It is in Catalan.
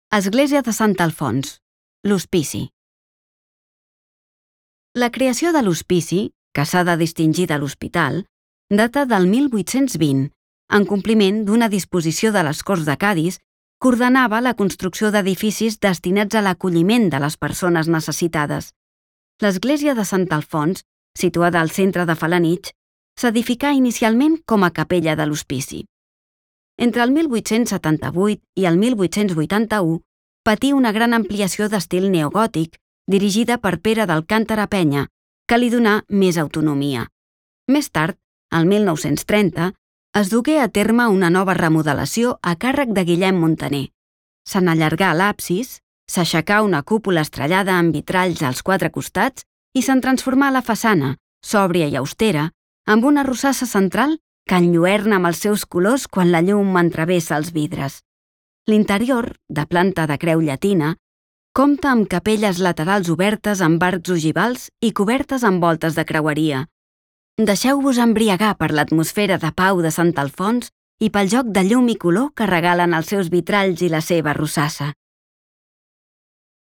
Església de Sant Alfons, l'Hospici. La creació de l'Hospici, que s'ha de distingir de l'Hospital, data del 1820, en compliment d'una disposició de les Corts de Cadis que ordenava la construcció d'edificis destinats a l'acolliment de les persones necessitades. L'església de Sant Alfons, situada al centre de Felanitx, s'edificà inicialment com a capella de l'Hospici. Entre el 1878 i el 1881 patí una gran ampliació d'estil neogòtic dirigida per Pere d'Alcàntara Penya, que li donà més autonomia. Més tard, el 1930, es dugué a terme una nova remodelació a càrrec de Guillem Montaner. Se n'allargà l'absis, s'aixecà una cúpula estrellada amb vitralls als quatre costats i se'n transformà la façana, sòbria i austera, amb una rosassa central que enlluerna amb els seus colors quan la llum entravessa els vidres. L'interior, de planta de creu llatina, compta amb capelles laterals obertes amb arcs ogivals i cobertes amb voltes de creueria. Deixeu-vos embriagar per l'atmosfera de pau de Sant Alfons i pel joc de llum i color que regalen els seus vitralls i la seva rosassa.